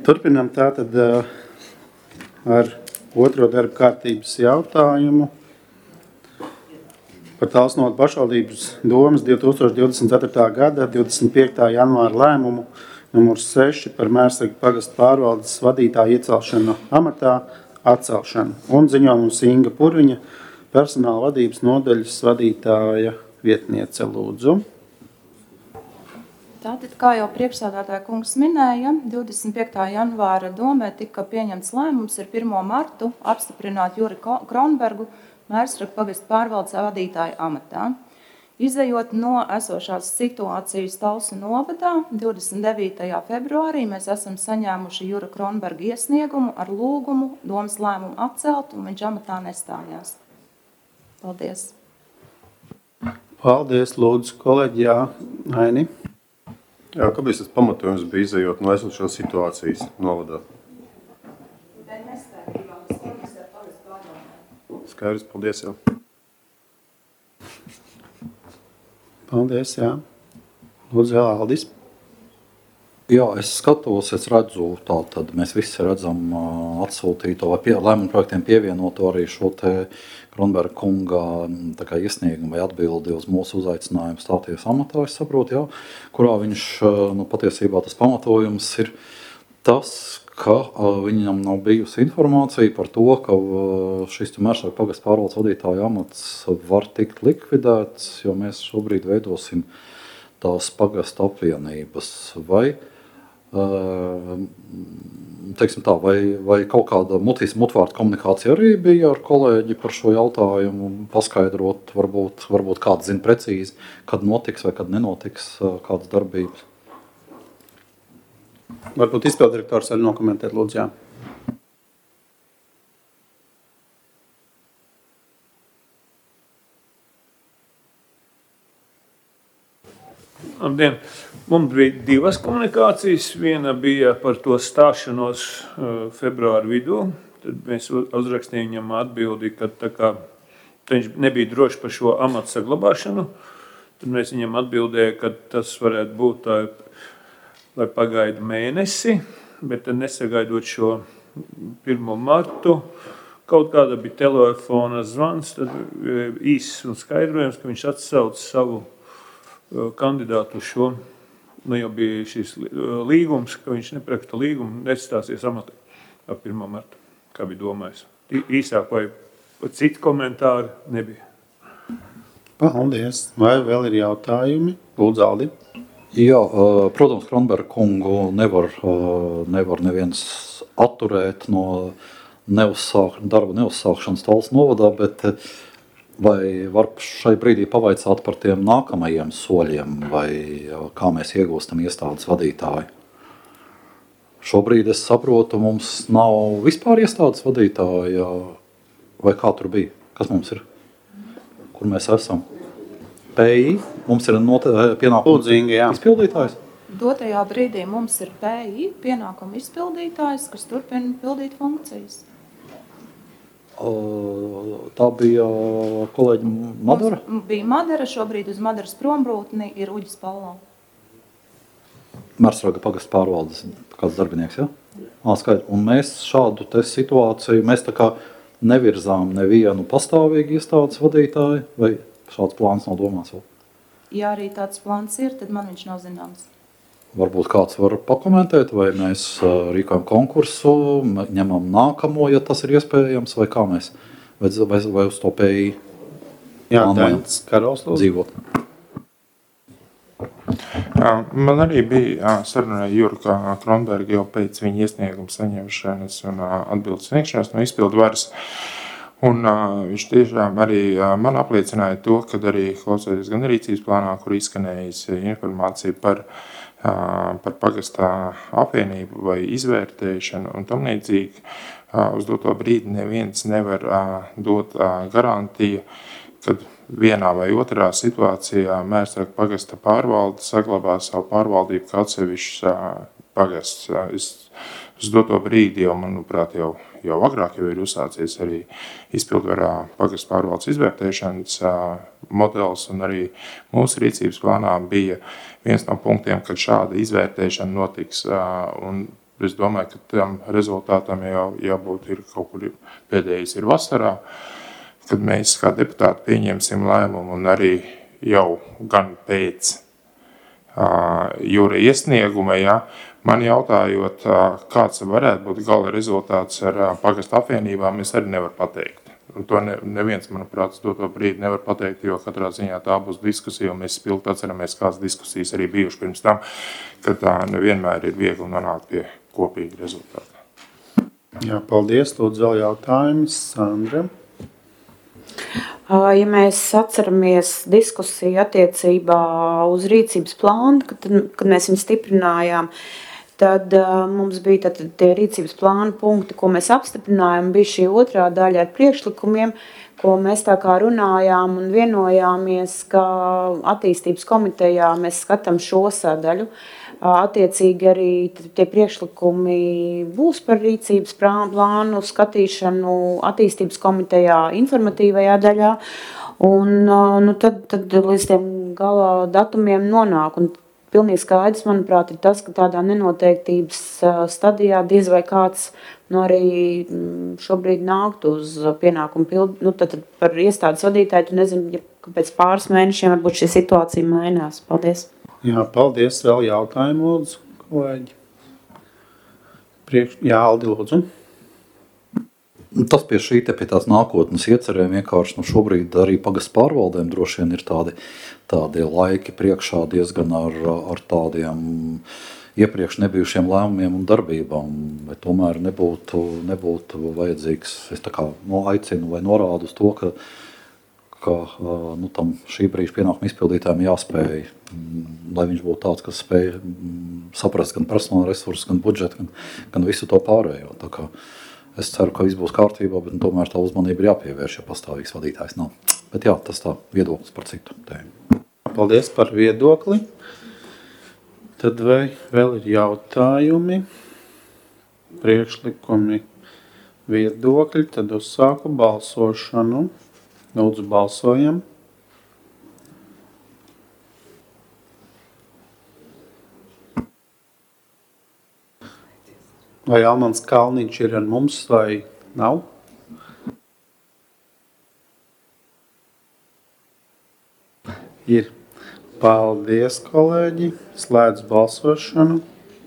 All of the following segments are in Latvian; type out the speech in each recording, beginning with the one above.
Turpinām tātad ar otro darba kārtības jautājumu par Talsnotu pašvaldības domes 2024. gada 25. janvāra lēmumu numur 6 par Mērsraga pagasta pārvaldes vadītāja iecelšanu amatā atcelšanu un ziņojumu Inga Purviņa, personāla vadības nodaļas vadītāja vietniece, lūdzu. Tātad, kā jau priekšsēdētāja kungs minēja, 25. janvāra domē tika pieņemts lēmums ar 1. martu apstiprināt Juri Kronbergu Mērsraga pagasta pārvaldes vadītāja amatā. Izejot no esošās situācijas Talsu novadā, 29. februārī mēs esam saņēmuši Jura Kronberga iesniegumu ar lūgumu domes lēmumu atcelt, un viņš amatā nestājās. Paldies. Paldies, lūdzu, kolēģi, jā, Aini. Jā, kāpēc tas pamatojums bija izejot no esošās situācijas novadā? Skaidrs, paldies, jā. Paldies, jā. Lūdzu, vēl Aldis. Jā, es skatos, es redzu, tātad mēs visi redzam atsūtīto vai lēmumu projektiem pievienoto arī šo te Kronberga kunga iesniegumu vai atbildi uz mūsu uzaicinājumu stāties amatā, es saprotu, jā, kurā viņš, patiesībā tas pamatojums ir tas, ka viņam nav bijusi informācija par to, ka šis Mērsraga pagasta pārvaldes vadītāja amats var tikt likvidēts, jo mēs šobrīd veidosim tās pagasta apvienības. Vai kaut kāda mutvārda komunikācija arī bija ar kolēģi par šo jautājumu, paskaidrot, varbūt kāds zina precīzi, kad notiks vai kad nenotiks kādas darbības? Varbūt izpilddirektors var nokomentēt, lūdzu, jā. Labdien! Mums bija divas komunikācijas. Viena bija par to stāšanos februāra vidū. Tad mēs uzrakstījām viņam atbildi, ka viņš nebija drošs par šo amatu saglabāšanu. Tad mēs viņam atbildējām, ka tas varētu būt lai pagaida mēnesi, bet tad nesagaidot šo 1. martu. Kaut kāda bija telefona zvans, tad īsts un skaidrojums, ka viņš atsauc savu kandidātu uz šo. Jau bija šis līgums, ka viņš nepraksta līgumu, nestāsies amatā ap 1. martu, kā bija domājis. Īsāk vai citi komentāri nebija. Paldies. Vai vēl ir jautājumi? Lūdzu, Aldi. Jā, protams, Kronberga kungu nevar neviens atturēt no darba neuzsākšanas Talsu novadā, bet vai var šai brīdī pavaicāt par tiem nākamajiem soļiem, vai kā mēs iegūstam iestādes vadītāju? Šobrīd es saprotu, mums nav vispār iestādes vadītāja, vai kā tur bija? Kas mums ir? Kur mēs esam? PI, mums ir pienākums izpildītājs? Dotajā brīdī mums ir PI, pienākuma izpildītājs, kas turpina pildīt funkcijas. Tā bija kolēģi Madara? Mums bija Madara, šobrīd uz Madaras prombrūtni ir Uģis Pallo. Mērsraga pagasta pārvaldes kāds darbinieks, ja? Skaidrs. Un mēs šādu te situāciju, mēs tā kā nevirzām nevienu pastāvīgu iestādes vadītāju, vai šāds plāns nav domāts vēl? Ja arī tāds plāns ir, tad man viņš nav zināms. Varbūt kāds var pakomentēt, vai mēs rīkojam konkursu, ņemam nākamo, ja tas ir iespējams, vai kā mēs, vai uz to PI Dainis Karols, dzīvot. Man arī bija saruna ar Juru Kronbergu jau pēc viņa iesnieguma saņemšanas un atbildes sniegšanas no izpildu varas. Un viņš tiešām arī man apliecināja to, ka arī klausoties gan rīcības plānā, kur izskanējis informācija par pagastā apvienību vai izvērtēšanu un tam līdzīgi, uz doto brīdi neviens nevar dot garantiju, kad vienā vai otrā situācijā Mērsraga pagasta pārvalde saglabā savu pārvaldību kā atsevišķs pagasts. Uz doto brīdi jau, manuprāt, jau agrāk jau ir uzsācies arī izpildvarā pagasta pārvaldes izvērtēšanas modelis, un arī mūsu rīcības plānā bija viens no punktiem, kad šāda izvērtēšana notiks, un Es domāju, ka tam rezultātam jau jābūt ir kaut kur pēdējais ir vasarā, kad mēs kā deputāti pieņemsim lēmumu un arī jau gan pēc jūra iesnieguma, ja, man jautājot, kāds varētu būt gala rezultāts ar pagastu apvienībām, es arī nevaru pateikt. Un to neviens, manuprāt, to brīdi nevar pateikt, jo katrā ziņā tā būs diskusija, un mēs spilgti atceramies, kādas diskusijas arī bijuši pirms tam, ka tā nevienmēr ir viegli nonākt pie kopīga rezultāta. Jā, paldies. Lūdzu, vēl jautājums. Sandra. Ja mēs atceramies diskusiju attiecībā uz rīcības plānu, kad mēs viņu stiprinājām, tad mums bija tie rīcības plāna punkti, ko mēs apstiprinājām, bija šī otrā daļa ar priekšlikumiem, ko mēs tā kā runājām un vienojāmies, ka attīstības komitejā mēs skatām šo sadaļu. Attiecīgi arī tie priekšlikumi būs par rīcības plānu skatīšanu attīstības komitejā informatīvajā daļā, un tad līdz tiem gala datumiem nonāk. Un pilnīgi skaidrs, manuprāt, ir tas, ka tādā nenoteiktības stadijā diez vai kāds arī šobrīd nākt uz pienākumu pildu. Tad par iestādes vadītāju, tu nezini, ka pēc pāris mēnešiem varbūt šī situācija mainās. Paldies. Jā, paldies. Vēl jautājumu, lūdzu, kolēģi. Jā, Aldi, lūdzu. Tas pie šī te pie tās nākotnes iecerēm vienkārši šobrīd arī pagastu pārvaldēm droši vien ir tādi laiki priekšā diezgan ar tādiem iepriekš nebijušiem lēmumiem un darbībām, bet tomēr nebūtu vajadzīgs, es tā kā aicinu vai norādu uz to, ka tam šī brīža pienākuma izpildītājiem jāspēj, lai viņš būtu tāds, kas spēj saprast gan personāla resursus, gan budžetu, gan visu to pārējo. Tā kā es ceru, ka viss būs kārtībā, bet tomēr tā uzmanība ir jāpievērš, ja pastāvīgs vadītājs nav. Bet jā, tas tā viedoklis par citu tēmu. Paldies par viedokli. Tad vēl ir jautājumi, priekšlikumi, viedokļi, tad uzsāku balsošanu. Lūdzu, balsojam. Vai Almans Kalniņš ir ar mums vai nav? Ir. Paldies, kolēģi. Slēdz balsošanu.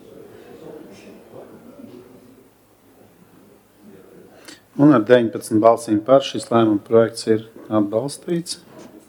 Un ar 19 balsīm par šis lēmuma projekts ir atbalstīts.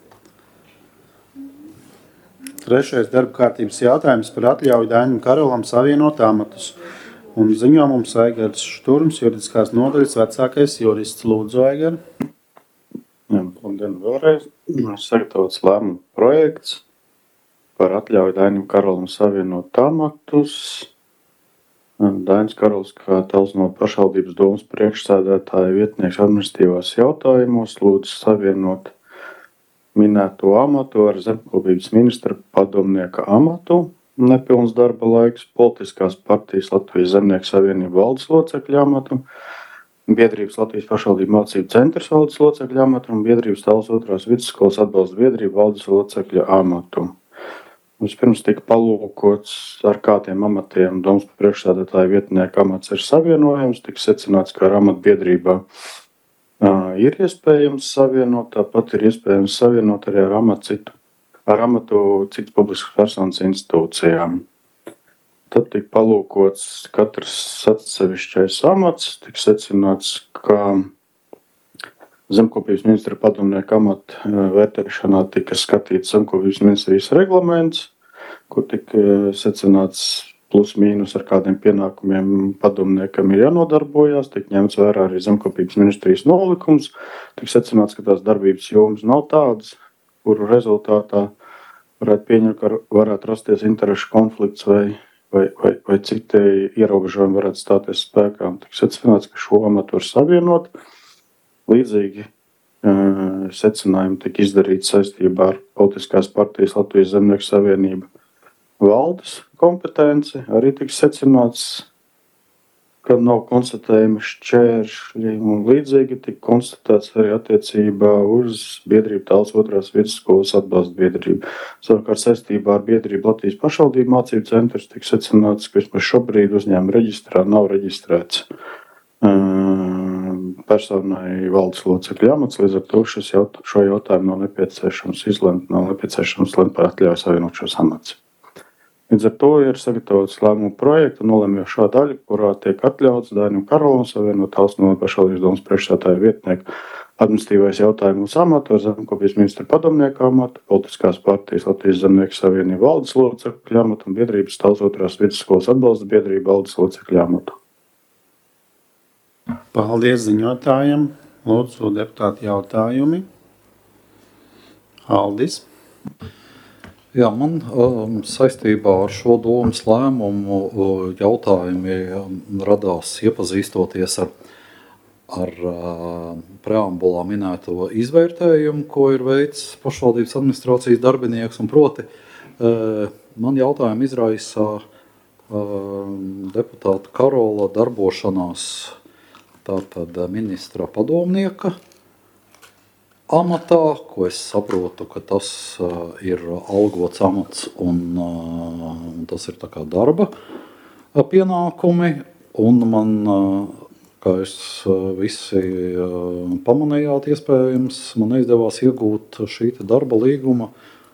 Trešais darba kārtības jautājums par atļauju Dainim Karolam savienot amatus. Un ziņo mums Aigars Šturms, juridiskās nodaļas vecākais jurists. Lūdzu, Aigar. Labdien vēlreiz. Sagatavots lēmuma projekts par atļauju Dainim Karolam savienot amatus. Dainis Karols, kā tels no pašvaldības domas priekšsēdētāja vietnieks administratīvās jautājumos, lūdzu savienot minēto amatu ar zemkopības ministra padomnieka amatu, nepilns darba laiks, politiskās partijas Latvijas Zemnieku savienību valdes locekļa amatu, biedrības Latvijas pašvaldību mācību centrs valdes locekļa amatu un biedrības Tāls otrās vidusskolas atbalsta biedrību valdes locekļa amatu. Vispirms tika palūkots, ar kādiem amatiem domas priekšsēdētāja vietnieka amats ir savienojams, tika secināts, ka ar amatbiedrībā ir iespējams savienot, tāpat ir iespējams savienot arī ar amatu citas publiskas personas institūcijām. Tad tika palūkots katrs atsevišķais amats, tika secināts, ka zemkopības ministra padomnieka amata vērtēšanā tika skatīts zemkopības ministrijas reglaments, kur tika secināts plus mīnus ar kādiem pienākumiem padomniekam ir jānodarbojās, tika ņemts vērā arī zemkopības ministrijas nolikums, tika secināts, ka tās darbības jomas nav tādas, kuru rezultātā varētu pieņemt, ka varētu rasties interešu konflikts vai citi ierobežojumi varētu stāties spēkā. Tika secināts, ka šo amatu var savienot. Līdzīgi secinājumi tika izdarīti saistībā ar politiskās partijas Latvijas Zemnieku savienību valdes kompetenci. Arī tika secināts, ka nav konstatējumi šķēršļi un līdzīgi, tika konstatēts arī attiecībā uz biedrību Tāls otrās vidusskolas atbalsta biedrību. Savukārt saistībā ar biedrību Latvijas pašvaldību mācību centrs tika secināts, ka vismaz šobrīd uzņēmuma reģistrā nav reģistrēts personai valdes locekļu amats, līdz ar to šo jautājumu nav nepieciešams izlemt, nav nepieciešams lemt par atļauju savienot šos amats. Līdz ar to ir sagatavots lēmumu projekta nolemjošā daļa, kurā tiek atļauts Dainim Karolam savienot Tāls novada pašvaldības domas priekšsēdētāja vietnieku administratīvais jautājums amatu ar zemkopības ministra padomnieka amatu, politiskās partijas Latvijas zemnieku savienību valdes locekļu amatu un biedrības Tāls otrās vidusskolas atbalsta biedrību valdes locekļu amatu. Paldies ziņotājiem. Lūdzu, deputāti jautājumi. Aldis. Jā, man saistībā ar šo domas lēmumu jautājumi radās iepazīstoties ar preambulā minēto izvērtējumu, ko ir veicis pašvaldības administrācijas darbinieks, un proti man jautājumu izraisa deputāta Karola darbošanās tātad ministra padomnieka amatā, ko es saprotu, ka tas ir algots amats un tas ir tā kā darba pienākumi, un man, kā jūs visi pamanījāt, iespējams, man neizdevās iegūt šī darba līguma,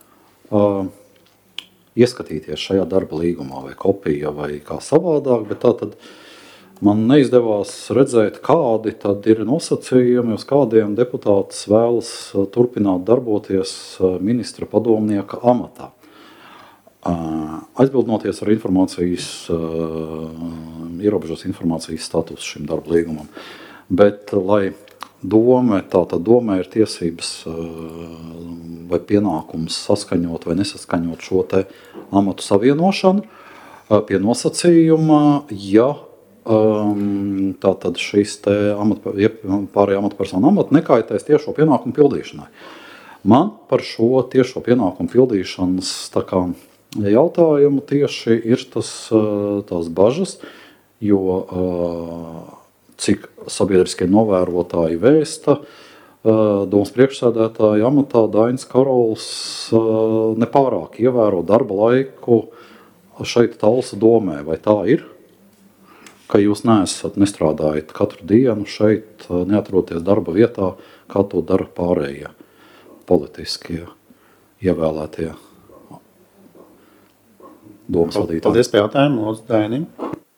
ieskatīties šajā darba līgumā, vai kopija, vai kā savādāk, bet tātad man neizdevās redzēt, kādi tad ir nosacījumi, uz kādiem deputāts vēlas turpināt darboties ministra padomnieka amatā. Aizbildnoties ar ierobežos informācijas statusu šim darba līgumam. Bet, lai domē ir tiesības vai pienākums saskaņot vai nesaskaņot šo te amatu savienošanu pie nosacījuma, ja tātad šīs te pārējā amatpersonu amata nekaitēs tiešo pienākumu pildīšanai. Man par šo tiešo pienākumu pildīšanas jautājumu tieši ir tās bažas, jo cik sabiedriskie novērotāji vēsta, domas priekšsēdētāja amatā Dainis Karols nepārāk ievēro darba laiku šeit Talsu domē, vai tā ir? Ka jūs nestrādājat katru dienu šeit, neatroties darba vietā, kā to dara pārējie politiskie ievēlētie domas vadītāji. Paldies par jautājumu, lūdzu, Dainim.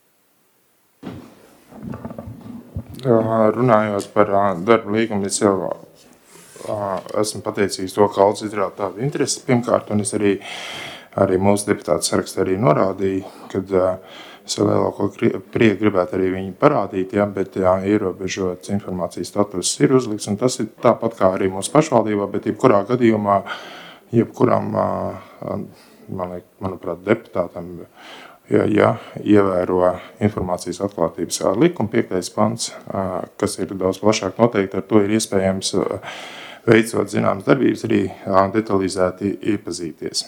Runājot par darba līgumu, es jau esmu pateicīgs to, ka Aldis izrāda tādu interesi pirmkārt, un es arī mūsu deputātu sarakstā arī norādīju, kad es lielāko prieku gribētu arī viņu parādīt, bet ierobežots informācijas status ir uzlikts, un tas ir tāpat kā arī mūsu pašvaldībā, bet jebkurā gadījumā, jebkuram, manuprāt, deputātam, ja ievēro informācijas atklātības likuma 5. pants, kas ir daudz plašāk noteikti, ar to ir iespējams veicot zināmas darbības arī detalizēti iepazīties.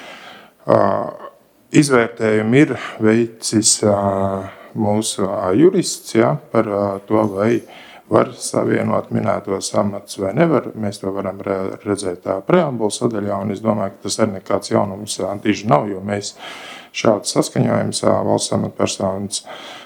Izvērtējumu ir veicis mūsu jurists par to, vai var savienot minētos amatus vai nevar. Mēs to varam redzēt preambulu sadaļā, un es domāju, ka tas arī nekāds jaunums tīži nav, jo mēs šāds saskaņojums valsts amatpersonas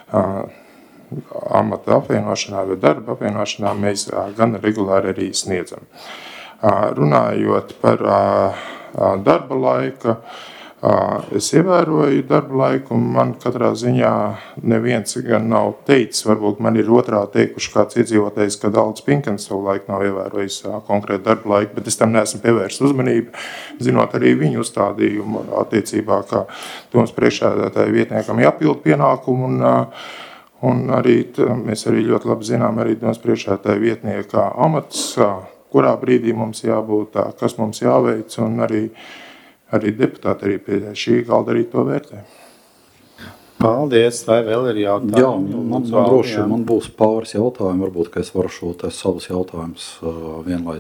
amata apvienošanā vai darba apvienošanā mēs gan regulāri arī sniedzam. Runājot par darba laika, es ievēroju darba laiku, un man katrā ziņā neviens gan nav teicis, varbūt man ir otrā teikuši kāds iedzīvotājs, ka Aldis Pinkens savu laiku nav ievērojis konkrētu darba laiku, bet es tam neesmu pievērst uzmanību, zinot arī viņu uzstādījumu attiecībā, ka domas priekšsēdētāja vietniekam jāpild pienākumu, un arī mēs arī ļoti labi zinām arī domas priekšsēdētāja vietnieka amats, kurā brīdī mums jābūt, kas mums jāveic, un arī deputāti arī pie šī galda arī to vērtē. Paldies, vai vēl ir jautājumi? Jā, man būs pāris jautājumi, varbūt, ka es varu šo savus jautājumus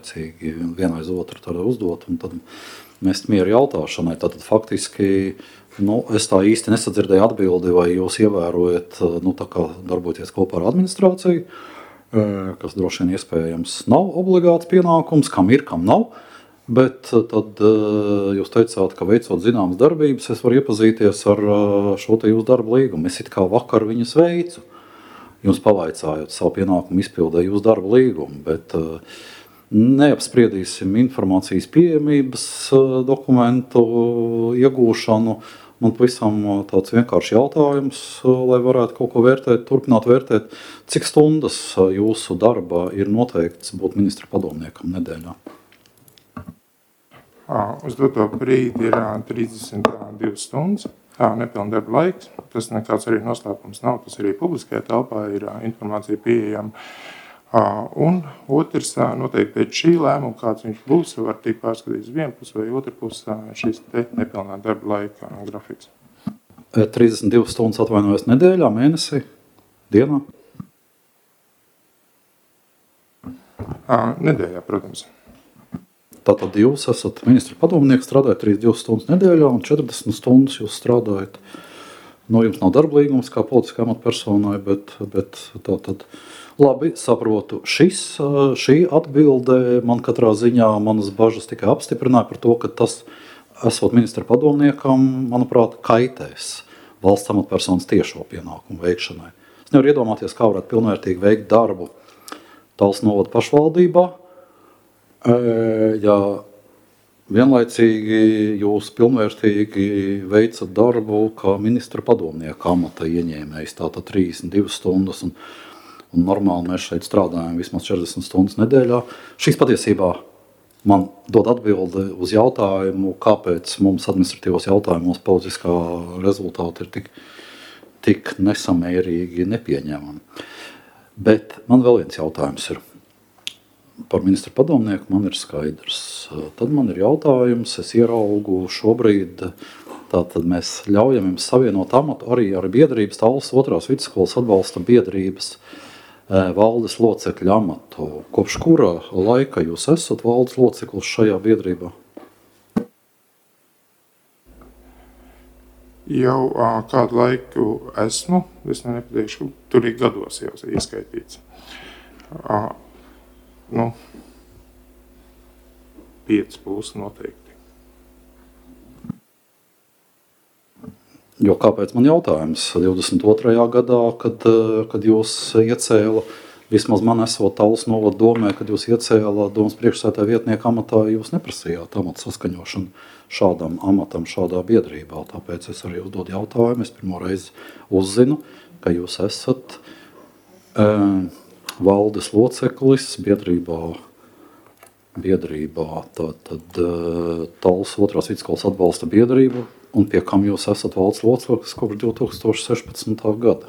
vienlaicīgi vienaiz otru uzdot, un tad mest mieru jautāšanai. Tātad faktiski Es tā īsti nesadzirdēju atbildi, vai jūs ievērojat, tā kā darboties kopā ar administrāciju, kas droši vien iespējams nav obligāts pienākums, kam ir, kam nav. Bet tad jūs teicāt, ka veicot zināmas darbības, es varu iepazīties ar šo te jūsu darba līgumu. Es it kā vakar viņus veicu. Jums pavaicājot savu pienākumu izpildē jūsu darba līgumu, bet neapspriedīsim informācijas pieejamības dokumentu iegūšanu. Man pavisam tāds vienkārši jautājums, lai varētu kaut ko vērtēt, turpināt vērtēt. Cik stundas jūsu darba ir noteikts būt ministra padomniekam nedēļā? Uz doto brīdi ir 32 stundas, nepilna darba laiks. Tas nekāds arī noslēpums nav, tas arī publiskajā telpā ir informācija pieejama. Un otrs, noteikti pēc šī lēmuma, kāds viņš būs, var tikt pārskatīts vienu pusi vai otru pusi šis te nepilnā darba laika grafiks. 32 stundas atvainojas nedēļā, mēnesī, dienā? Nedēļā, protams. Tātad jūs esat ministra padomnieks, strādājat 32 stundas nedēļā un 40 stundas jūs strādājat. Jums nav darba līgums kā politiskā amatpersonai, bet tātad labi saprotu. Šī atbilde man katrā ziņā manas bažas tikai apstiprināja par to, ka tas, esot ministra padomniekam, manuprāt, kaitēs valsts amatpersonas tiešo pienākumu veikšanai. Es nevaru iedomāties, kā varētu pilnvērtīgi veikt darbu Talsu novada pašvaldībā, ja vienlaicīgi jūs pilnvērtīgi veicat darbu kā ministra padomnieka amata ieņēmējs, tātad 32 stundas, un normāli mēs šeit strādājam vismaz 40 stundas nedēļā. Šīs patiesībā man dod atbildi uz jautājumu, kāpēc mums administratīvos jautājumos politiskā rezultāti ir tik nesamērīgi nepieņemami. Bet man vēl viens jautājums ir. Par ministra padomnieku man ir skaidrs. Tad man ir jautājums, es ieraugu šobrīd, tātad mēs ļaujam jums savienot amatu arī ar biedrības Talsu 2. vidusskolas atbalsta biedrības valdes locekļu amatu. Kopš kura laika jūs esat valdes loceklis šajā biedrībā? Jau kādu laiku esmu, es nepateikšu, tur ir gados jau ieskaitīts. 5+ noteikti. Jo kāpēc man jautājums? 22. gadā, kad jūs iecēla, vismaz man esot Talsu novada domē, kad jūs iecēla domas priekšsēdētāja vietnieka amatā, jūs neprasījāt amatu saskaņošanu šādam amatam, šādā biedrībā. Tāpēc es arī uzdodu jautājumu. Es pirmo reizi uzzinu, ka jūs esat valdes loceklis biedrībā tātad Talsu 2. vidusskolas atbalsta biedrība, un pie kam jūs esat valdes loceklis kopš 2016. gada.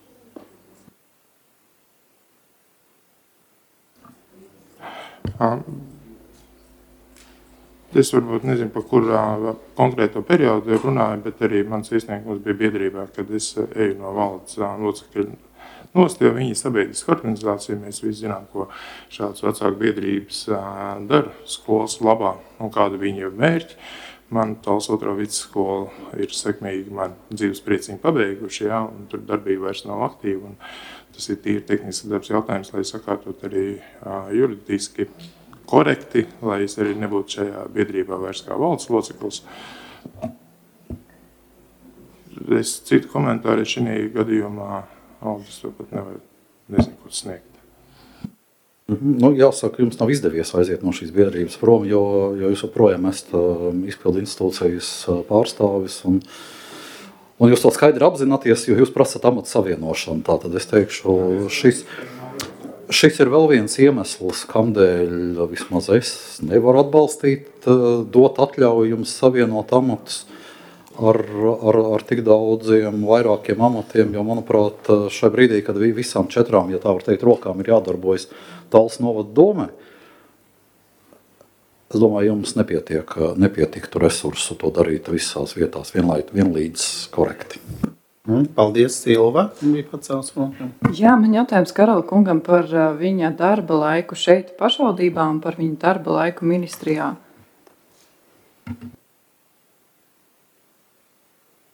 Es varbūt nezinu, par kuru konkrēto periodu runāju, bet arī mans iesniegums bija biedrībā, kad es eju no valdes locekļu nost, jo viņi sabiedriska organizācija, mēs visi zinām, ko šāds vecāku biedrības dara skolas labā un kāda viņa ir mērķi. Man Talsu 2. vidusskola ir sekmīgi man dzīves priecīgi pabeiguši, un tur darbība vairs nav aktīva. Un tas ir tīri tehnisks darbs jautājums, lai sakārtot arī juridiski korekti, lai es arī nebūtu šajā biedrībā vairs kā valdes loceklis. Es citu komentāru šajā gadījumā Aldis to pat nezinu, ko sniegt. Jāsaka, jums nav izdevies aiziet no šīs biedrības prom, jo jūs joprojām esat izpildu institūcijas pārstāvis, un jūs to skaidri apzināties, jo jūs prasat amatu savienošanu. Tātad es teikšu, šis ir vēl viens iemesls, kamdēļ vismaz es nevaru atbalstīt, dot atļauju jums savienot amatus ar tik daudziem vairākiem amatiem, jo, manuprāt, šai brīdī, kad visām 4, ja tā var teikt, rokām ir jādarbojas Talsu novada domē, es domāju, jums nepietiktu resursu to darīt visās vietās vienlīdz korekti. Paldies, Silva. Bija pacēls vēl. Jā, man jautājums Karala kungam par viņa darba laiku šeit pašvaldībā un par viņa darba laiku ministrijā.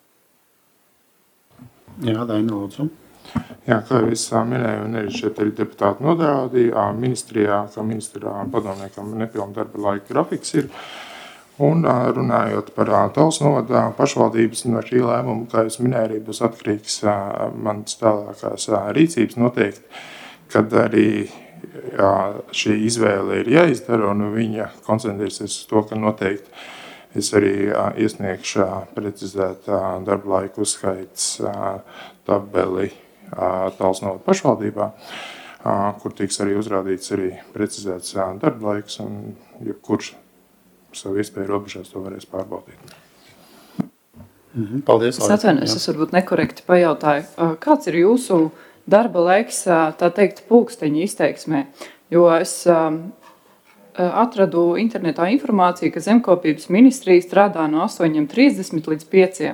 Jā, Daina, lūdzu. Jā, kā jau es minēju, un arī šeit arī deputāti norādīja, ministrijā, kā ministrā padomniekam nepilna darba laika grafiks ir. Un runājot par Talsu novada pašvaldības, no šī lēmuma, kā jūs minēju, arī būs atkarīgs manas tālākās rīcības noteikti, kad arī šī izvēle ir jāizdara, un viņa koncentrēsies uz to, ka noteikti es arī iesniegšu precizēt darba laiku uzskaits tabeli Talsu novada pašvaldībā, kur tiks arī uzrādīts arī precizēts darba laiks, un jebkurš savu iespēju robežās to varēs pārbaudīt. Paldies. Es atvainojos, es varbūt nekorekti pajautāju. Kāds ir jūsu darba laiks, tā teikt, pulksteņa izteiksmē? Jo es atradu internetā informāciju, ka Zemkopības ministrija strādā no 8:30 līdz 5:00.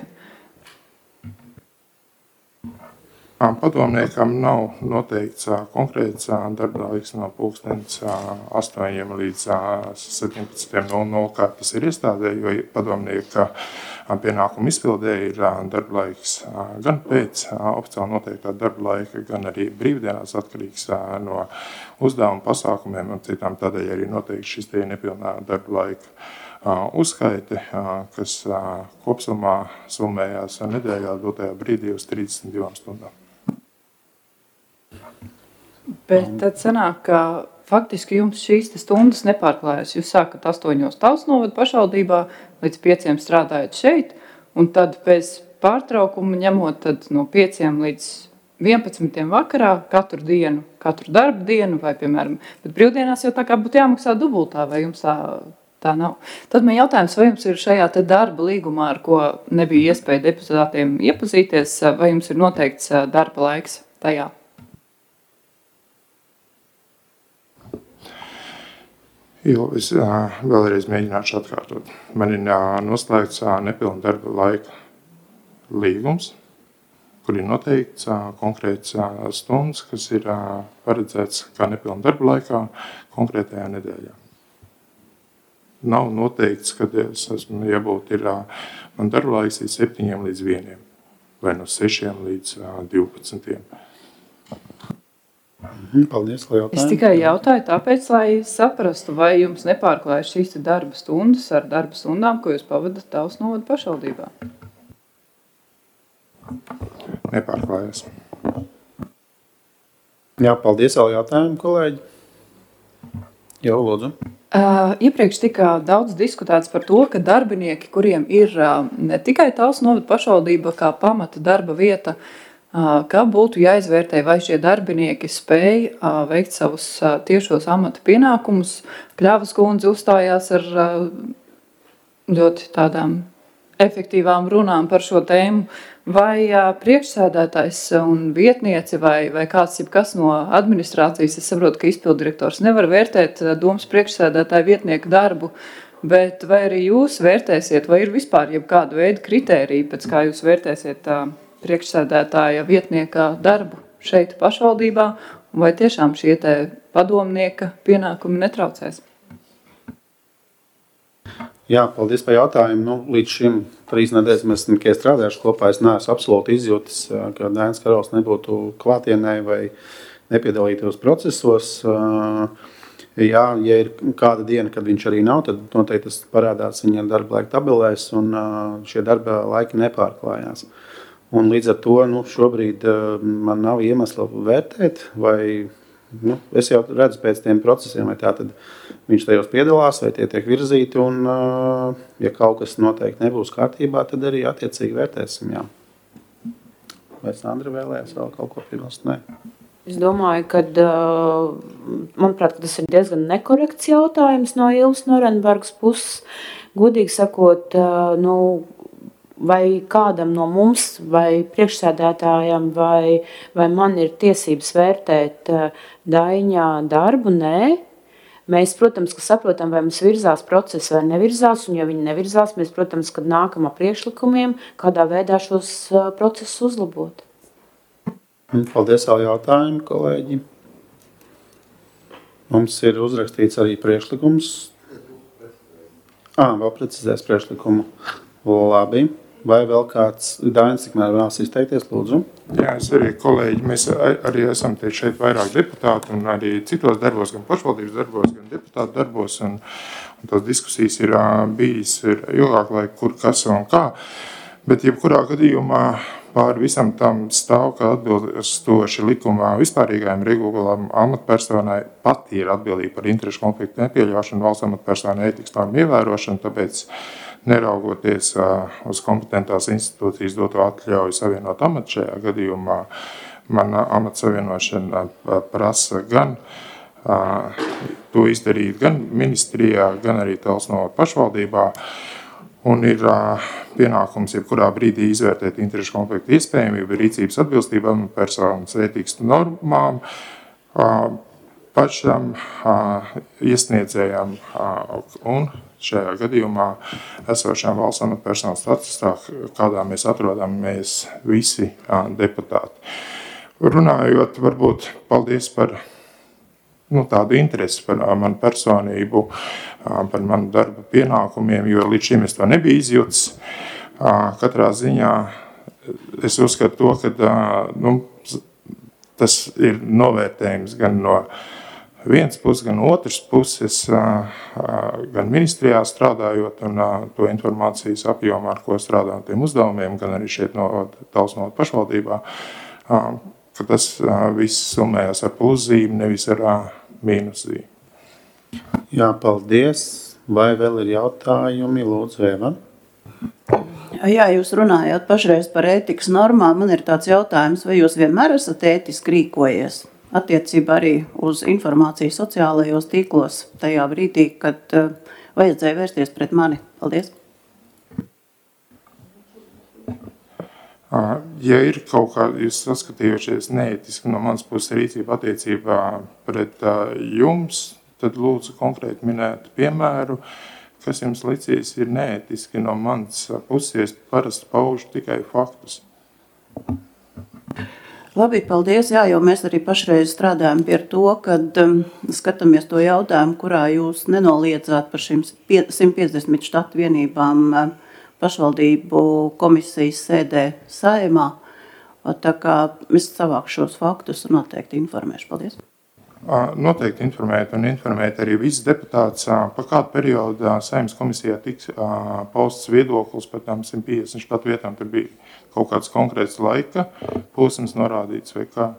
Padomniekam nav noteikts konkrēts darba laiks no pulkstenis 8 līdz 17:00, kā tas ir iestādē, jo padomnieka pienākumu izpildē ir darba laiks gan pēc oficiāli noteiktā darba laika, gan arī brīvdienās atkarīgs no uzdevuma pasākumiem un citām, tādēļ arī noteikti šis te nepilnā darba laika uzskaite, kas kopsumā summējās nedēļā dotajā brīdī uz 32 stundām. Bet tad sanāk, ka faktiski jums šīs stundas nepārklājas. Jūs sākat 8:00 Talsu novada pašvaldībā, līdz 5:00 strādājat šeit, un tad pēc pārtraukuma ņemot tad no 5:00 līdz 11:00 vakarā katru dienu, katru darba dienu, vai, piemēram, bet brīvdienās jau tā kā būtu jāmaksā dubultā, vai jums tā nav? Tad man jautājums, vai jums ir šajā te darba līgumā, ar ko nebija iespēja deputātiem iepazīties, vai jums ir noteikts darba laiks tajā? Jo es vēlreiz mēģināšu atkārtot. Man ir noslēgts nepilna darba laika līgums, kur ir noteikts konkrēts stundas, kas ir paredzēts kā nepilna darba laikā konkrētajā nedēļā. Nav noteikts, kad es esmu jābūt man darba laiks ir 7 līdz 1 vai no 6 līdz 12. Paldies, lai jautājumu. Es tikai jautāju tāpēc, lai saprastu, vai jums nepārklājas šīs darba stundas ar darba stundām, ko jūs pavadat Talsu novada pašvaldībā? Nepārklājas. Jā, paldies, lai jautājumu, kolēģi. Jā, lūdzu. Iepriekš tika daudz diskutēts par to, ka darbinieki, kuriem ir ne tikai Talsu novada pašvaldība kā pamata darba vieta, kā būtu jāizvērtē, vai šie darbinieki spēj veikt savus tiešos amata pienākumus. Kļavas kundze uzstājās ar ļoti tādām efektīvām runām par šo tēmu, vai priekšsēdētājs un vietnieci vai kāds jebkas no administrācijas, es saprotu, ka izpildirektors nevar vērtēt domas priekšsēdētāja vietnieku darbu, bet vai arī jūs vērtēsiet, vai ir vispār jebkāda veida kritērija, pēc kā jūs vērtēsiet priekšsēdētāja vietnieka darbu šeit pašvaldībā, un vai tiešām šie te padomnieka pienākumi netraucēs? Jā, paldies par jautājumu. Līdz šim 3 nedēļas mēs esam tikai strādājuši kopā. Es neesmu absolūti izjūtis, ka Dainis Karols nebūtu klātienē vai nepiedalītos procesos. Jā, ja ir kāda diena, kad viņš arī nav, tad noteikti tas parādās viņa darba laika tabelēs, un šie darba laiki nepārklājās. Un līdz ar to šobrīd man nav iemesla vērtēt, vai es jau redzu pēc tiem procesiem, vai tā tad viņš tajos piedalās, vai tie tiek virzīti, un ja kaut kas noteikti nebūs kārtībā, tad arī attiecīgi vērtēsim, jā. Vai Sandra vēlējās vēl kaut ko piebilst? Nē. Es domāju, ka, manuprāt, tas ir diezgan nekorekts jautājums no Ilves Norenbergas puses. Godīgi sakot, vai kādam no mums, vai priekšsēdētājam, vai man ir tiesības vērtēt Daiņā darbu? Nē. Mēs, protams, ka saprotam, vai mums virzās procesi vai nevirzās, un ja viņi nevirzās, mēs, protams, kad nākam ar priekšlikumiem, kādā veidā šos procesus uzlabot. Paldies vēl jautājumu, kolēģi. Mums ir uzrakstīts arī priekšlikums. Vēl precizēs priekšlikumu. Labi. vai vēl kāds Dainis tikmēr vēlas izteikties, lūdzu? Jā, es arī, kolēģi, mēs arī esam šeit vairāk deputāti un arī citos darbos, gan pašvaldības darbos, gan deputātu darbos, un tās diskusijas ir bijis ilgāk laika, kur, kas un kā, bet jebkurā gadījumā pāri visam tam stāv, ka atbilstoši likumā vispārīgajām regulām amatpersonai pati ir atbildība par interešu konfliktu nepieļaušanu, valsts amatpersonu ētikas normu ievērošanu, tāpēc neraugoties uz kompetentās institūcijas doto atļauju savienot amatu šajā gadījumā, mana amata savienošana prasa gan to izdarīt gan ministrijā, gan arī Talsu novada pašvaldībā. Un ir pienākums jebkurā brīdī izvērtēt interešu konfliktu iespējamību, rīcības atbilstību amatpersonas ētikas normām, pašam iesniedzējam un šajā gadījumā esošām valsts amatpersonu statusā, kādā mēs atrodamies visi deputāti. Runājot, varbūt paldies par tādu interesi par manu personību, par manu darba pienākumiem, jo līdz šim es to nebiju izjūtis. Katrā ziņā es uzskatu to, ka tas ir novērtējums gan no vienas puses, gan otras puses, gan ministrijā strādājot un to informācijas apjomu, ar ko strādājam tiem uzdevumiem, gan arī šeit no Talsu novada pašvaldībā, ka tas viss summējas ar pluszīmi, nevis ar mīnuszīmi. Jā, paldies. Vai vēl ir jautājumi? Lūdzu, Eva. Jā, jūs runājāt pašreiz par ētikas normām. Man ir tāds jautājums, vai jūs vienmēr esat ētiski rīkojies attiecībā arī uz informāciju sociālajos tīklos tajā brīdī, kad vajadzēja vērsties pret mani? Paldies. Ja ir kaut kā jūs saskatījušies neētiski no manas puses rīcība attiecībā pret jums, tad lūdzu konkrēti minēt piemēru, kas jums licies ir neētiski no manas puses, parasti paužu tikai faktus. Labi, paldies. Jā, jo mēs arī pašreiz strādājam pie to, kad skatāmies to jautājumu, kurā jūs nenoliedzāt par šīm 150 štatu vienībām pašvaldību komisijas sēdē Saeimā. Tā kā es savāku šos faktus un noteikti informēšu. Paldies. Noteikti informēt un informēt arī visus deputātus, pa kādu periodu Saeimas komisijā tiks pausts viedoklis par tām 150 štatu vietām. Tur bija kaut kāds konkrēts laika posms norādīts vai kā?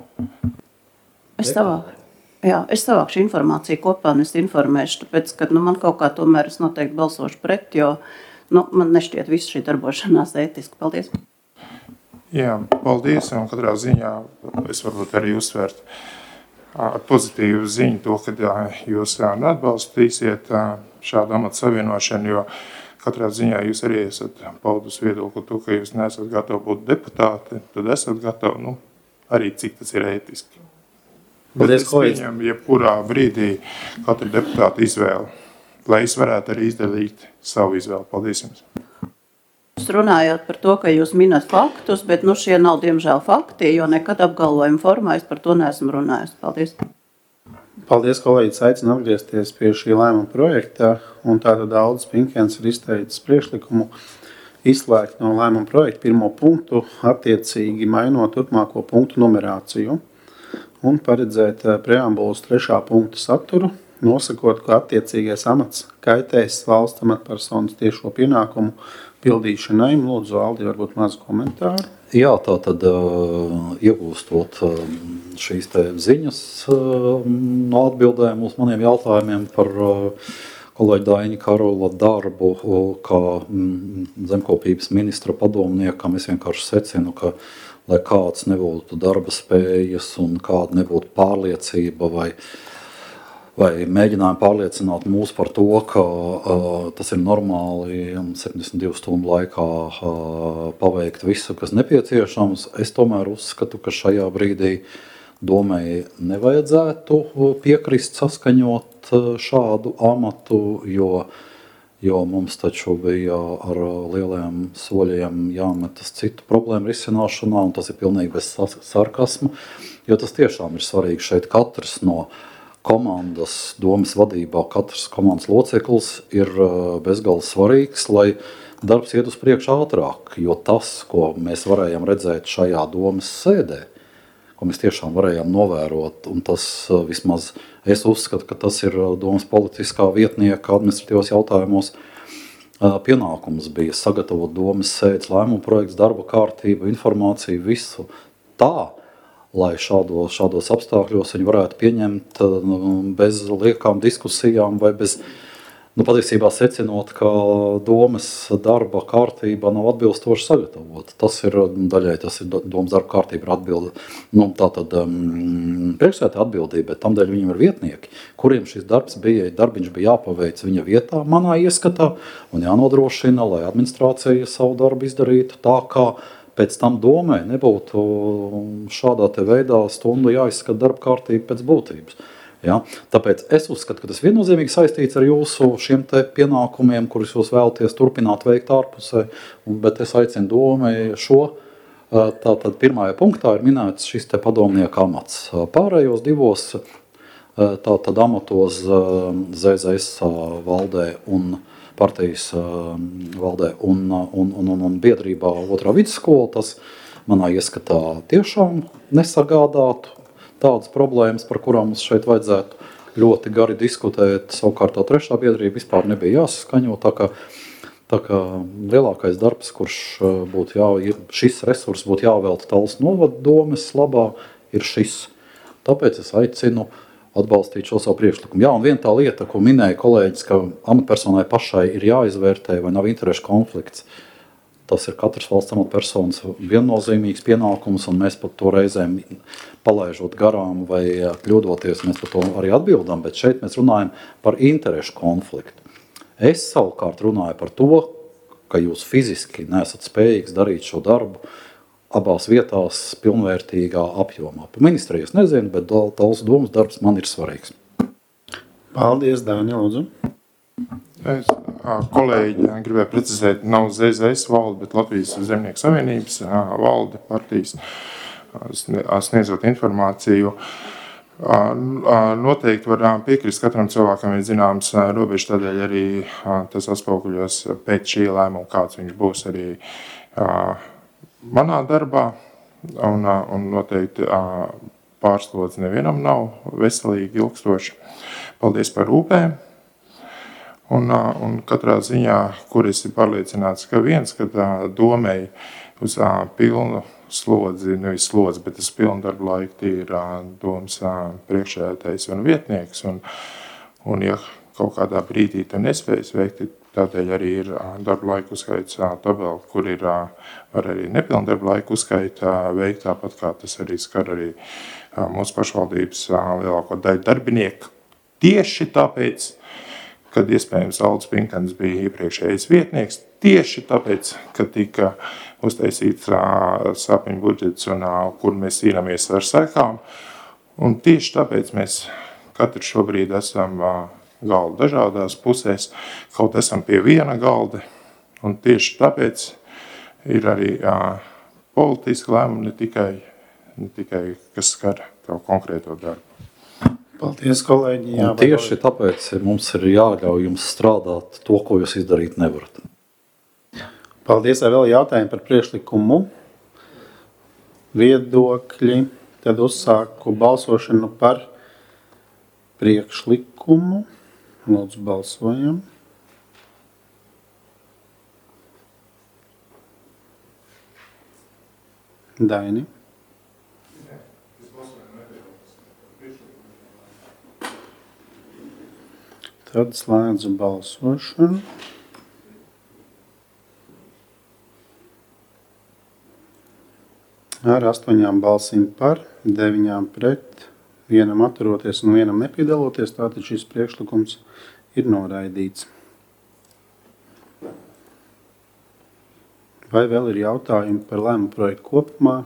Es savākšu informāciju kopā un es informēšu, tāpēc, ka man kaut kā tomēr es noteikti balsošu pret, jo man nešķiet visu šī darbošanās ētiski. Paldies. Jā, paldies. Un katrā ziņā es varbūt arī uzsvērtu ar pozitīvu ziņu to, ka jūs atbalstīsiet šādu amatu savienošanu, jo katrā ziņā jūs arī esat paudus viedokli to, ka jūs neesat gatavi būt deputāti, tad esat gatavi, arī cik tas ir ētiski. Bet es pieņemu jebkurā brīdī katru deputātu izvēli, lai es varētu arī izdarīt savu izvēli. Paldies jums! Jūs runājāt par to, ka jūs minat faktus, bet šie nav diemžēl fakti, jo nekad apgalvojumu formā es par to neesmu runājis. Paldies! Paldies, kolēģis, aicinu atgriezties pie šī lēmuma projekta, un tātad Aldis Pinkens ir izteicis priekšlikumu izslēgt no lēmuma projekta pirmo punktu, attiecīgi mainot turpmāko punktu numerāciju un paredzēt preambulas 3. punkta saturu, nosakot, ka attiecīgais amats kaitēs valsts amatpersonas tiešo pienākumu pildīšanai. Lūdzu, Aldi, varbūt mazu komentāru. Jā, tātad iegūstot šīs te ziņas no atbildēm uz maniem jautājumiem par kolēģi Daini Karola darbu kā zemkopības ministra padomniekam, es vienkārši secinu, ka lai kāds nebūtu darba spējas un kāda nebūtu pārliecība vai mēģinājumi pārliecināt mūs par to, ka tas ir normāli 72 stundu laikā paveikt visu, kas nepieciešams. Es tomēr uzskatu, ka šajā brīdī domai nevajadzētu piekrist saskaņot šādu amatu, jo mums taču bija ar lieliem soļiem jāmetas citu problēmu risināšanā, un tas ir pilnīgi bez sarkasma, jo tas tiešām ir svarīgi šeit katrs no komandas domas vadībā, katrs komandas loceklis ir bezgalīgi svarīgs, lai darbs iet uz priekšu ātrāk, jo tas, ko mēs varējām redzēt šajā domas sēdē, ko mēs tiešām varējām novērot, un tas vismaz es uzskatu, ka tas ir domas politiskā vietnieka administratīvos jautājumos pienākums bija sagatavot domas sēdes lēmumu projekts, darba kārtību, informāciju, visu tā, lai šādos apstākļos viņi varētu pieņemt bez liekām diskusijām vai bez, patiesībā secinot, ka domas darba kārtība nav atbilstoši sagatavota. Tas ir daļai, tas ir domas darba kārtība ir atbilde, tātad priekšsēdētāja atbildība, bet tamdēļ viņiem ir vietnieki, kuriem šis darbiņš bija jāpaveic viņa vietā, manā ieskatā, un jānodrošina, lai administrācija savu darbu izdarītu tā, kā pēc tam domē nebūtu šādā te veidā stundu jāizskata darba kārtība pēc būtības. Ja? Tāpēc es uzskatu, ka tas viennozīmīgi saistīts ar jūsu šiem te pienākumiem, kurus jūs vēlaties turpināt veikt ārpusē, bet es aicinu domai šo. Tātad pirmajā punktā ir minēts šis te padomnieka amats. Pārējos divos tātad amatos ZZS valdē un partijas valdē un biedrībā otrā vidusskola, tas manā ieskatā tiešām nesagādātu tādas problēmas, par kurām mums šeit vajadzētu ļoti gari diskutēt. Savukārt tā trešā biedrība vispār nebija jāsaskaņo, tā kā lielākais darbs, kurš šis resurs būtu jāvelta Tallas novada domes labā, ir šis. Tāpēc es aicinu atbalstīt šo savu priekšlikumu. Jā, un viena tā lieta, ko minēja kolēģis, ka amatpersonai pašai ir jāizvērtē, vai nav interešu konflikts. Tas ir katras valsts amatpersonas viennozīmīgs pienākums, un mēs par to reizēm palaižot garām vai kļūdoties, mēs par to arī atbildam, bet šeit mēs runājam par interešu konfliktu. Es savukārt runāju par to, ka jūs fiziski neesat spējīgs darīt šo darbu abās vietās pilnvērtīgā apjomā. Pa ministriju es nezinu, bet Tallas domas darbs man ir svarīgs. Paldies, Dāņa, lūdzu. Es, kolēģi, gribēju precizēt, nav ZZS valde, bet Latvijas Zemnieku savienības valde partijas sniedzot informāciju. Noteikti var piekrist katram cilvēkam ir zināms robežs, tādēļ arī tas atspoguļos pēc šī lēmuma, kāds viņš būs arī manā darbā, un noteikti pārslodzi nevienam nav veselīgi ilgstoši. Paldies par rūpēm. Un katrā ziņā, kur es ir pārliecināts, ka domēji uz pilnu slodzi, nevis slodzi, bet uz pilnu darbu laiku tie ir domas priekšsēdētājs un vietnieks. Un ja kaut kādā brīdī to nespējas veikt, tādēļ arī ir darba laika uzskaits tabela, kur ir var arī nepilnu darba laika uzskaita veikt, tāpat kā tas arī skar arī mūsu pašvaldības lielāko daļu darbinieku. Tieši tāpēc, kad iespējams Aldis Pinkans bija iepriekšējais vietnieks, tieši tāpēc, kad tika uztaisīts sāpiņu budžets un kur mēs cīnāmies ar sekām. Un tieši tāpēc mēs katru šobrīd esam galda dažādās pusēs, kaut esam pie viena galda. Un tieši tāpēc ir arī politiski lēmumi, ne tikai kas skar tavu konkrēto darbu. Paldies, kolēģi. Jā, tieši tāpēc mums ir jāļauj jums strādāt to, ko jūs izdarīt nevarat. Paldies, vai vēl jautājumi par priekšlikumu? Viedokļi. Tad uzsāku balsošanu par priekšlikumu. Lūdzu, balsojam. Daini. Tad slēdzu balsošanu. Ar 8 balsīm par, 9 pret, 1 atturoties un 1 nepiedaloties, tātad šis priekšlikums ir noraidīts. Vai vēl ir jautājumi par lēmumu projektu kopumā?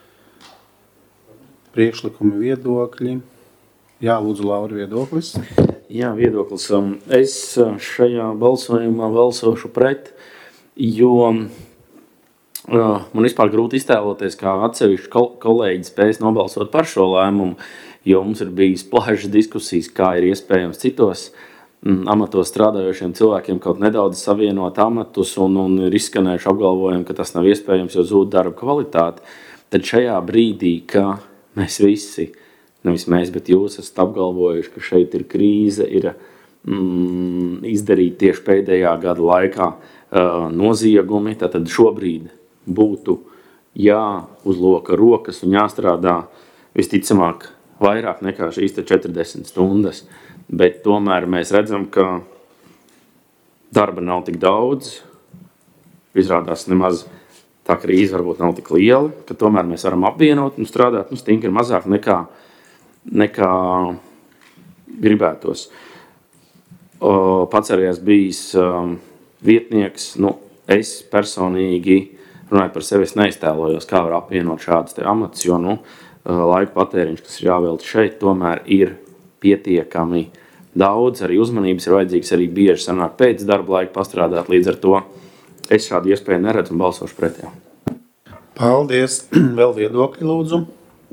Priekšlikumi, viedokļi? Jā, lūdzu, Laura, viedoklis. Jā, viedoklis. Es šajā balsojumā balsošu pret, jo man vispār grūti iztēloties, kā atsevišķi kolēģi spēs nobalsot par šo lēmumu, jo mums ir bijis plašas diskusijas, kā ir iespējams citos amatos strādājošiem cilvēkiem kaut nedaudz savienot amatus un ir izskanējuši apgalvojumi, ka tas nav iespējams, jo zūd darba kvalitāte. Tad šajā brīdī, ka mēs visi, nevis mēs, bet jūs esat apgalvojuši, ka šeit ir krīze, ir izdarīt tieši pēdējā gada laikā noziegumi, tad šobrīd būtu jāuzloka rokas un jāstrādā visticamāk vairāk nekā šīs 40 stundas. Bet tomēr mēs redzam, ka darba nav tik daudz, izrādās nemaz tā krīze varbūt nav tik liela, ka tomēr mēs varam apvienot un strādāt stingri mazāk nekā gribētos. Pats arī esmu bijis vietnieks, es personīgi runāju par sevi, es neiztēlojos, kā var apvienot šādas amatus, jo laika patēriņš, kas ir jāvelta šeit, tomēr ir pietiekami daudz, arī uzmanības ir vajadzīgs, arī bieži sanāk pēc darba laika pastrādāt, līdz ar to es šādu iespēju neredzu un balsošu pret. Paldies. Vēl viedokļi, lūdzu.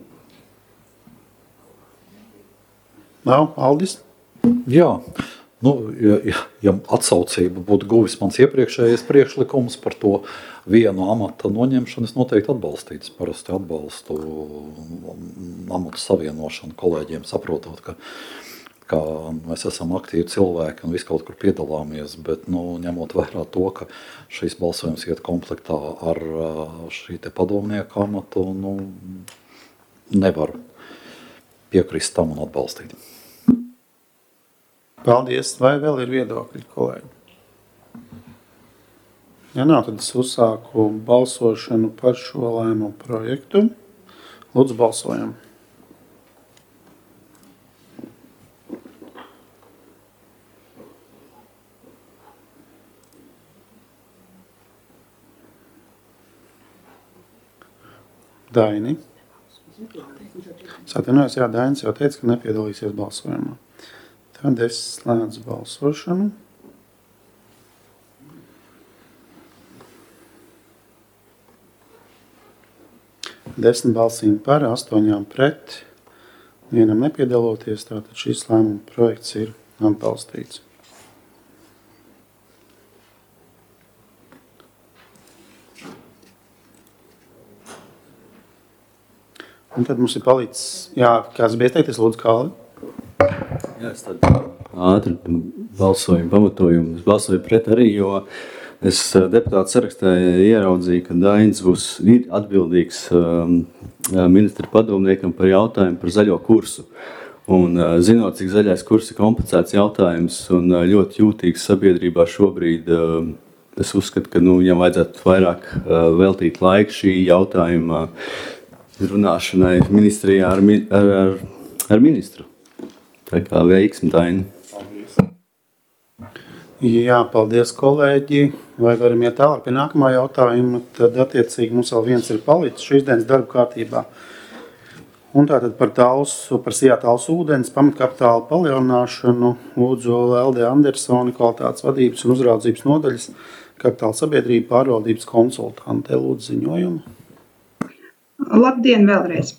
Nav, Aldis? Jā, ja atsaucība būtu guvis mans iepriekšējais priekšlikums par to vienu amata noņemšanu, es noteikti atbalstītu. Es parasti atbalstu amatu savienošanu kolēģiem, saprotot, ka mēs esam aktīvi cilvēki un visu kaut kur piedalāmies, bet ņemot vērā to, ka šīs balsojums iet komplektā ar šī te padomnieka amatu, nevaru piekrist tam un atbalstīt. Paldies. Vai vēl ir viedokļi, kolēģi? Ja nav, tad es uzsāku balsošanu par šo lēmumu projektu. Lūdzu, balsojam. Daini. Es atvainojos, Dainis jau teica, ka nepiedalīsies balsojumā. Tad es slēdzu balsošanu. Desmit balsīm par, 8 pret, vienam nepiedaloties, tātad šis lēmuma projekts ir atbalstīts. Un tad mums ir palicis, kāds bija teikties, lūdzu, Kāli? Jā, es tad ātri balsoju pamatojumu. Es balsoju pret arī, jo es deputātu sarakstā ieraudzīju, ka Dainis ir atbildīgs ministra padomniekam par jautājumu par zaļo kursu. Un zinot, cik zaļais kurs ir komplicēts jautājums un ļoti jūtīgs sabiedrībā šobrīd, es uzskatu, ka viņam vajadzētu vairāk veltīt laiku šī jautājuma runāšanai ministrijā ar ministru. Tā kā veiksmi, Daini. Jā, paldies, kolēģi. Vai varam iet tālāk pie nākamā jautājuma? Tad attiecīgi mums vēl viens ir palicis šīs dienas darba kārtībā. Un tātad par Sijā Talsu ūdens pamatkapitāla palielināšanu lūdzu Elde Andersoni, kvalitātes vadības un uzraudzības nodaļas kapitāla sabiedrība pārvaldības konsultante. Lūdzu ziņojumu. Labdien vēlreiz!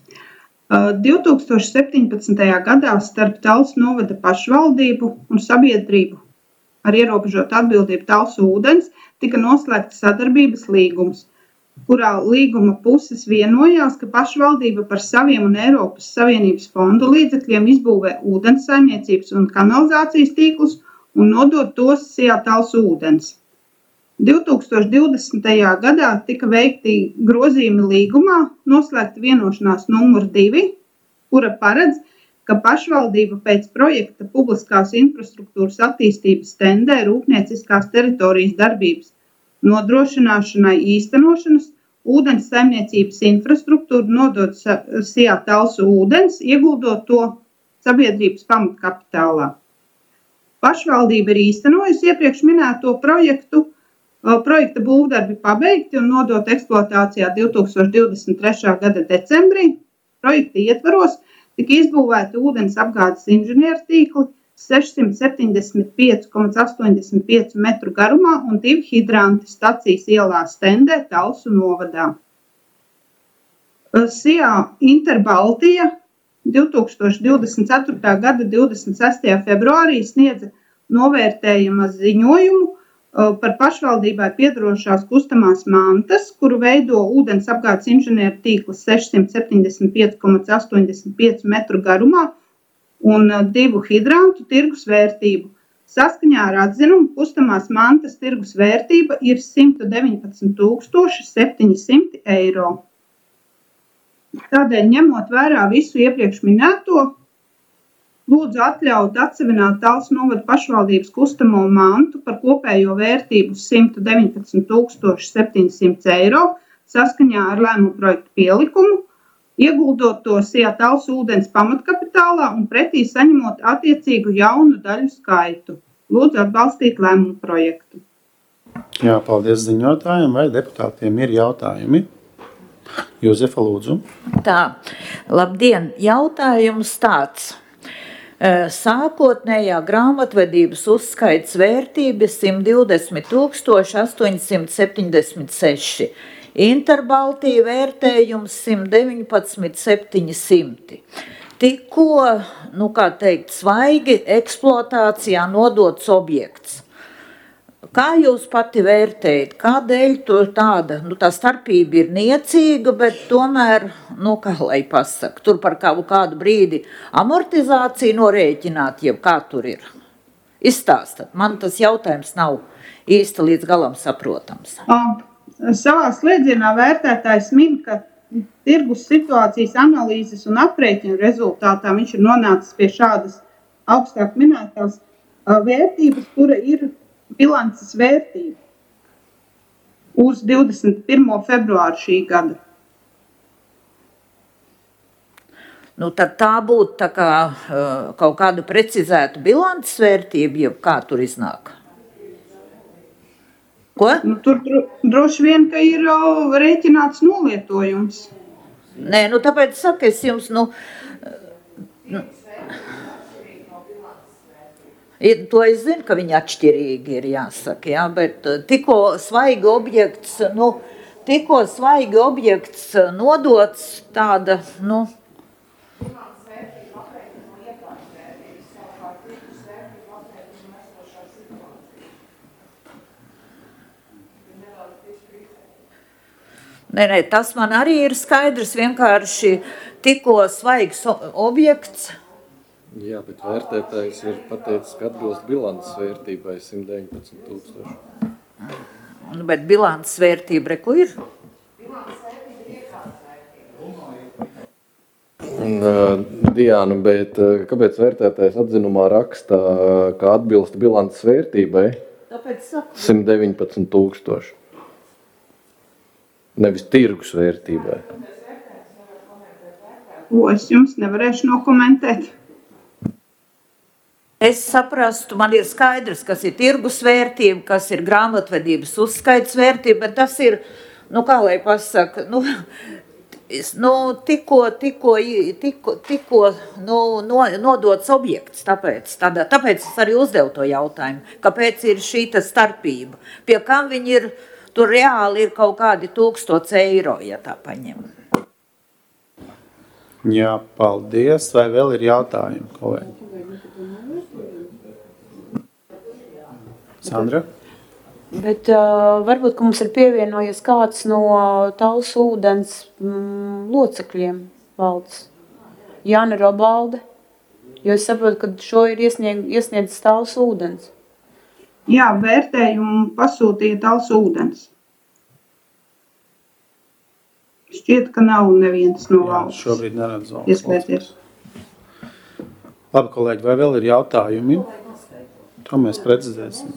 2017. gadā starp Talsu novada pašvaldību un sabiedrību ar ierobežotu atbildību Talsu ūdens tika noslēgts sadarbības līgums, kurā līguma puses vienojās, ka pašvaldība par saviem un Eiropas Savienības fondu līdzekļiem izbūvē ūdens saimniecības un kanalizācijas tīklus un nodod tos Sijā Talsu ūdens. 2020. gadā tika veikti grozījumi līgumā, noslēgta vienošanās numur 2, kura paredz, ka pašvaldība pēc projekta publiskās infrastruktūras attīstības tendē rūpnieciskās teritorijas darbības nodrošināšanai īstenošanas ūdens saimniecības infrastruktūru nodod Sijā Talsu ūdens, ieguldot to sabiedrības pamatkapitālā. Pašvaldība ir īstenojusi iepriekš minēto projektu. Projekta būvdarbi pabeigti un nodot eksploatācijā 2023. gada decembrī. Projekta ietvaros tika izbūvēti ūdens apgādes inženiertīkli 675,85 metru garumā un 2 hidranti stacijas ielā Stendē, Talsu novadā. Sijā Interbaltija 2024. gada 26. februārī sniedza novērtējuma ziņojumu par pašvaldībai piedarošās kustamās mantas, kuru veido ūdens apgādes inženieru tīkls 675,85 metru garumā un 2 hidrantu tirgus vērtību. Saskaņā ar atzinumu kustamās mantas tirgus vērtība ir 119 700 eiro. Tādēļ, ņemot vērā visu iepriekš minēto, lūdzu atļaut atsevināt Talsu novada pašvaldības kustamo mantu par kopējo vērtību 119 700 eiro saskaņā ar lēmumu projektu pielikumu, ieguldot to SIA Talsu ūdens pamatkapitālā un pretī saņemot attiecīgu jaunu daļu skaitu. Lūdzu atbalstīt lēmumu projektu. Jā, paldies ziņotājiem. Vai deputātiem ir jautājumi? Jozefa, lūdzu. Tā, labdien, jautājums tāds. Sākotnējā grāmatvedības uzskaits vērtība 120 876, Interbaltija vērtējums 119 700. Tikko, kā teikt, svaigi eksploatācijā nodots objekts. Kā jūs pati vērtējat? Kādēļ tur tāda, tā starpība ir niecīga, bet tomēr, kā lai pasaka, tur par kādu brīdi amortizāciju norēķināt, jeb kā tur ir? Izstāstat. Man tas jautājums nav īsti līdz galam saprotams. Savā slēdzienā vērtētājs min, ka tirgus situācijas analīzes un aprēķinu rezultātā viņš ir nonācis pie šādas augstāk minētās vērtības, kura ir bilances vērtība uz 21. februāru šī gada. Tad tā būtu kaut kāda precizēta bilances vērtība, ja kā tur iznāk? Ko? Tur droši vien, ka ir rēķināts nolietojums. Nē, tāpēc saku, es jums, to es zinu, ka viņi atšķirīgi ir jāsaka, jā, bet tikko svaigi objekts nodots tāda, Nē, tas man arī ir skaidrs, vienkārši tikko svaigs objekts. Jā, bet vērtētājs ir pateicis, ka atbilst bilances vērtībai 119 000. Bet bilances vērtība, ko ir? Diana, bet kāpēc vērtētājs atzinumā raksta, ka atbilst bilances vērtībai 119 000? Nevis tirgus vērtībai. Es jums nevarēšu nokomentēt. Es saprastu, man ir skaidrs, kas ir tirgus vērtība, kas ir grāmatvedības uzskaits vērtība, bet tas ir, kā lai pasaka, tikko nodots objekts, tāpēc es arī uzdevu to jautājumu, kāpēc ir šī starpība, pie kam viņi ir. Tur reāli ir kaut kādi 1000 eiro, ja tā paņem. Jā, paldies. Vai vēl ir jautājumi, kolēģi? Sandra? Bet varbūt, ka mums ir pievienojies kāds no Talsu ūdens locekļiem valdes. Jāna Robalde, jo es saprotu, ka šo ir iesniedzis Talsu ūdens. Jā, vērtējumu pasūtīja Talsu ūdens. Šķiet, ka nav neviens no valsts. Jā, šobrīd neredz valsts. Ieslēdzies. Labi, kolēģi, vai vēl ir jautājumi? To mēs precizēsim.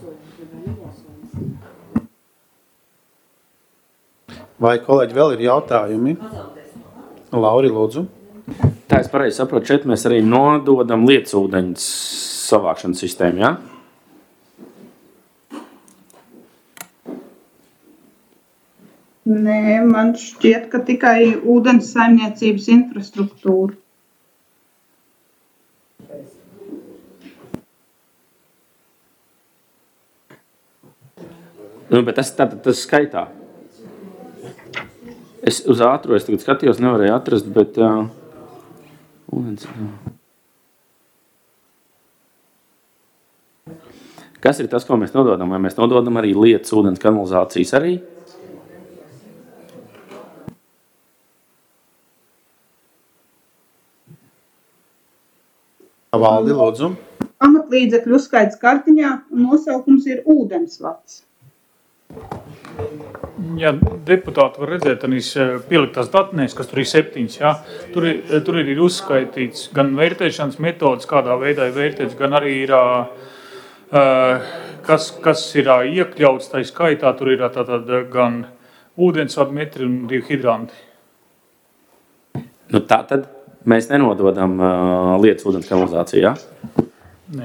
Vai, kolēģi, vēl ir jautājumi? Lauri, lūdzu. Tā es pareizi saprotu, šeit mēs arī nododam lietsūdeņas savākšanas sistēmu, jā? Nē, man šķiet, ka tikai ūdens saimniecības infrastruktūra. Bet tas skaitā. Es uz ātro, es tagad skatījos, nevarēju atrast, bet ūdens. Kas ir tas, ko mēs nododam? Vai mēs nododam arī lietas, ūdens, kanalizācijas arī? Valdi, lūdzu. Pamatlīdzekļu uzskaits kartiņā un nosaukums ir ūdensvads. Ja deputāti var redzēt, tanīs pieliktās datnēs, kas tur ir 7, ja? Tur ir uzskaitīts gan vērtēšanas metodas, kādā veidā ir vērtēts, gan arī ir, kas ir iekļauts, tā skaitā, tur ir tātad gan ūdensvadu metri un 2 hidranti. Nu, tātad mēs nenododam lietas ūdens kanalizāciju, ja? Ne.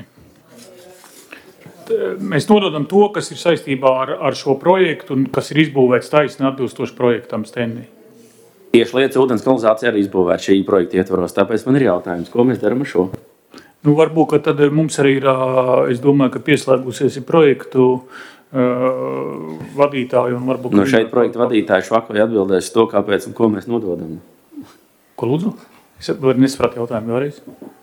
Mēs nododam to, kas ir saistībā ar šo projektu un kas ir izbūvēts taisni atbilstoši projektam Stenlī. Tieši lietas ūdens kanalizācija arī izbūvēta šī projekta ietvaros, tāpēc man ir jautājums, ko mēs darām ar šo? Nu, varbūt, ka tad mums arī ir, es domāju, ka pieslēgusies ir projektu vadītāji un varbūt... Nu, šeit projekta vadītāji švakoji atbildēs to, kāpēc un ko mēs nododam. Ko lūdzu? Es nesapratu jautājumu vēlreiz.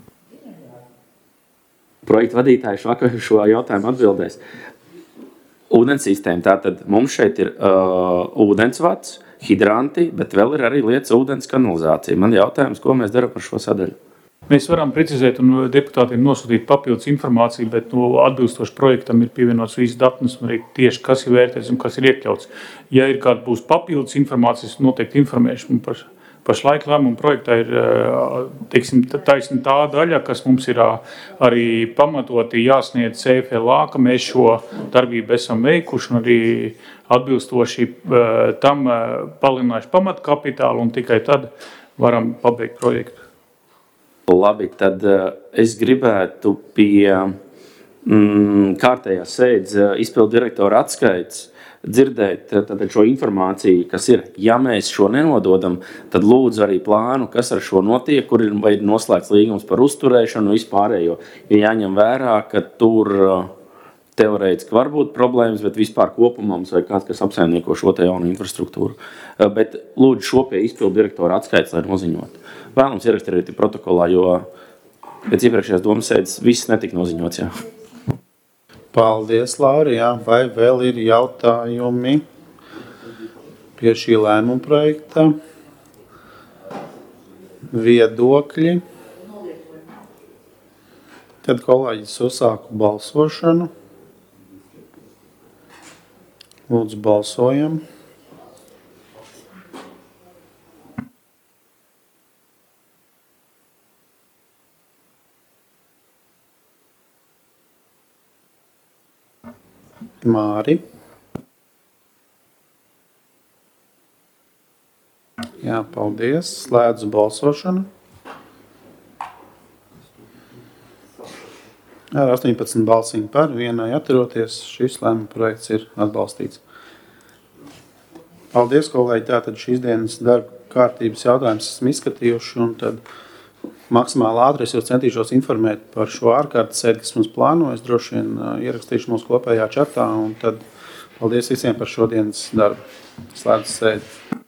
Projekta vadītāji švakoji šo jautājumu atbildēs. Ūdens sistēma, tātad mums šeit ir ūdensvads, hidranti, bet vēl ir arī lietas ūdens kanalizācija. Man jautājums, ko mēs darām par šo sadaļu? Mēs varam precizēt un deputātiem nosūtīt papildus informāciju, bet atbilstoši projektam ir pievienots visas datnes un arī tieši, kas ir vērtēts un kas ir iekļauts. Ja ir kāda būs papildus informācijas, noteikti informēšu par pašlaik lēmuma projektā ir, teiksim, taisni tā daļa, kas mums ir arī pamatoti jāsniedz CFLA, ka mēs šo darbību esam veikuši un arī atbilstoši tam palielinājuši pamatkapitālu un tikai tad varam pabeigt projektu. Labi, tad es gribētu pie kārtējās sēdes izpildu direktora atskaits dzirdēt šo informāciju, kas ir, ja mēs šo nenododam, tad lūdzu arī plānu, kas ar šo notiek, kur ir noslēgts līgums par uzturēšanu vispārējo. Jo jāņem vērā, ka tur teorētiski var būt problēmas, bet vispār kopumā mums vajag kāds, kas apsaimnieko šo te jaunu infrastruktūru. Bet lūdzu šo pie izpildu direktora atskaits, lai noziņot. Vēlams ierakstīt protokolā, jo pēc iepriekšējās domas sēdes viss netika noziņots, jā. Paldies, Laurijā. Vai vēl ir jautājumi pie šī lēmuma projekta? Viedokļi? Tad kolēģis uzsāku balsošanu. Lūdzu, balsojam. Māri. Jā, paldies. Slēdzu balsošanu. Ar 18 balsīm par, vienai atturoties, šis lēmuma projekts ir atbalstīts. Paldies, kolēģi. Tātad šīs dienas darba kārtības jautājums esam izskatījuši, un tad maksimāli ātri es jau centīšos informēt par šo ārkārtas sēdi, kas mums plānojas. Droši vien ierakstīšu mūsu kopējā čatā, un tad paldies visiem par šodienas darbu. Slēdzu sēdi.